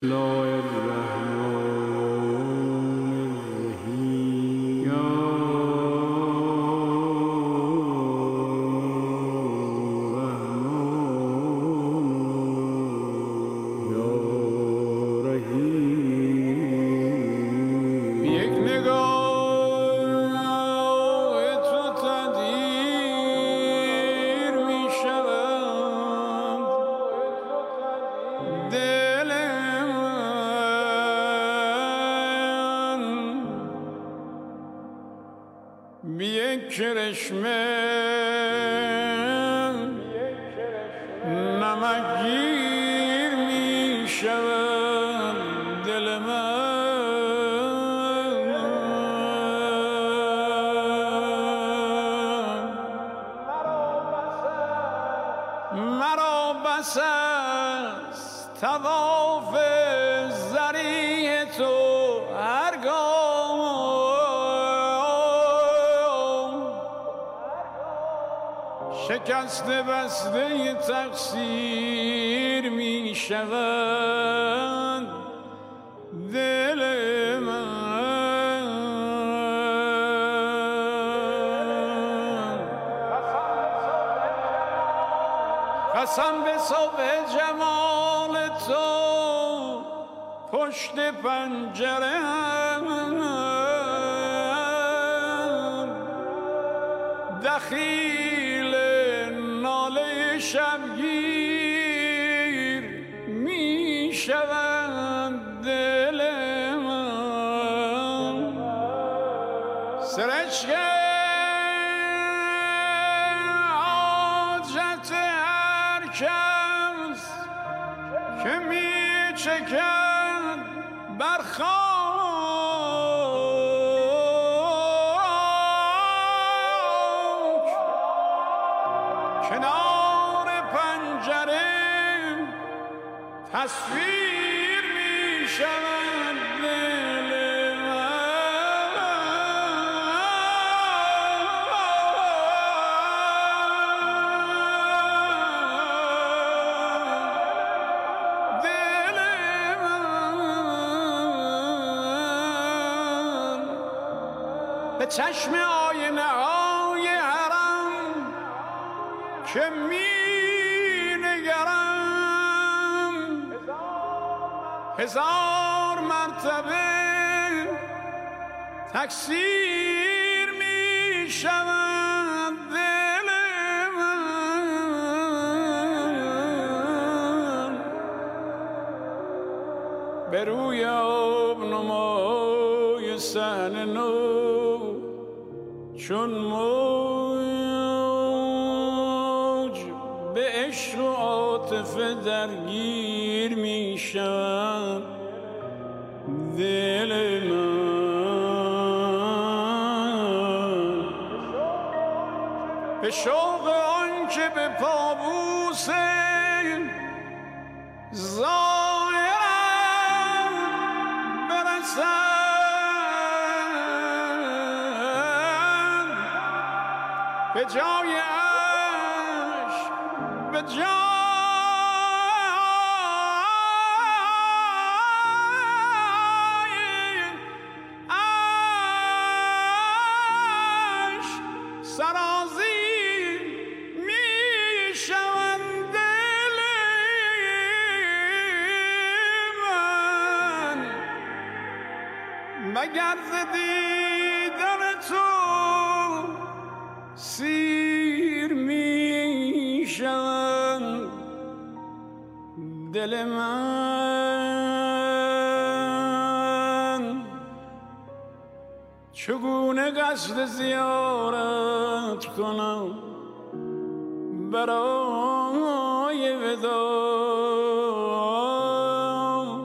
الله الرحمن الرحیم یا رحمان یا رحیم. یک نگاه تو تدبیر می شود دل بی یک کرشمه نمکگیر می شود دل من. مرا بس است طواف ضریح تو هرگاه شکسته بسته تقصیر می شود دل من. قسم به صبح جمال تو پشت پنجره دخیل ناله شبگیر می شود دل من. سرشک حاجت هر کس که می چکد بر کنار پنجره تصویر می شود دل من. دل من به چشم آینه های حرم که می نگرم هزار مرتبه تکثیر می شود دل من. به روی آبنمای صحن نو چون به عشق و عاطفه درگیر می شود دل من. به شوق آن که به پابوس ظاهرم برسد به جای عشق به جای عشق سرازیر می شود دل من. مگر ز دیدن تو سیر می شود دل من. چگونه قصد زیارت کنم برای وداع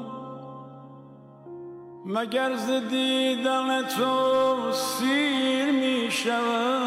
مگر ز دیدن تو سیر می شود